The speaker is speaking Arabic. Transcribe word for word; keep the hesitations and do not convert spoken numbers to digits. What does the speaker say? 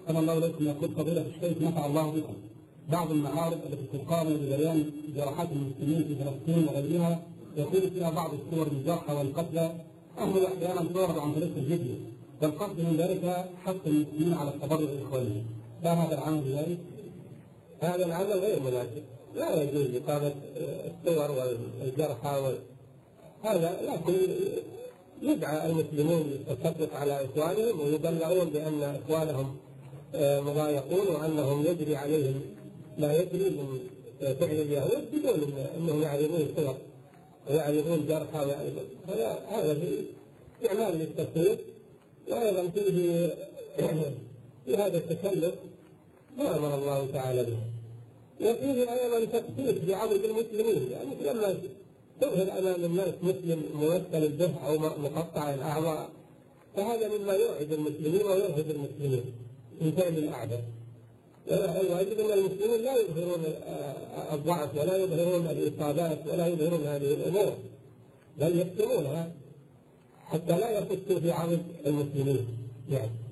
أحسن الله إليكم. يقول فضيلة الشيخ نفع الله بكم، بعض المعارض التي تقام لبيان جراحات المسلمين في فلسطين وغيرها يكون فيها بعض الصور الجرحى والقتلى، أهل أحيانا تعرض عن طريق الفيديو، والقصد من ذلك حث المسلمين على التبرع الإخواني. لا هذا العمل بذلك؟ هذا العمل غير مناسب، لا يجوز إقامة الصور والجرحى هذا، لكن يدعى المسلمون للتصدق على إخوانهم ويبلغون بأن إخوانهم مضايقون وأنهم يجري عليهم لا يجري من فعل اليهود بدون أنهم يعرضون صور ويعرضون جرحى ويعرضون. هذا في إعمال للتصوير، وأيضا فيه في هذا التكلف ما أمر الله تعالى به. وفيه أيضا تكثير بعضد المسلمين، يعني لما تظهر أمام الناس مسلم ممثل به أو مقطع الأعضاء فهذا مما يوعد المسلمين ويرهب المسلمين من فعل الأعداء. الواجب أن المسلمين لا يظهرون الضعف ولا يظهرون الإصابات ولا يظهرون هذه الأمور، بل يكتمونها حتى لا يفتوا في عرض المسلمين يعني.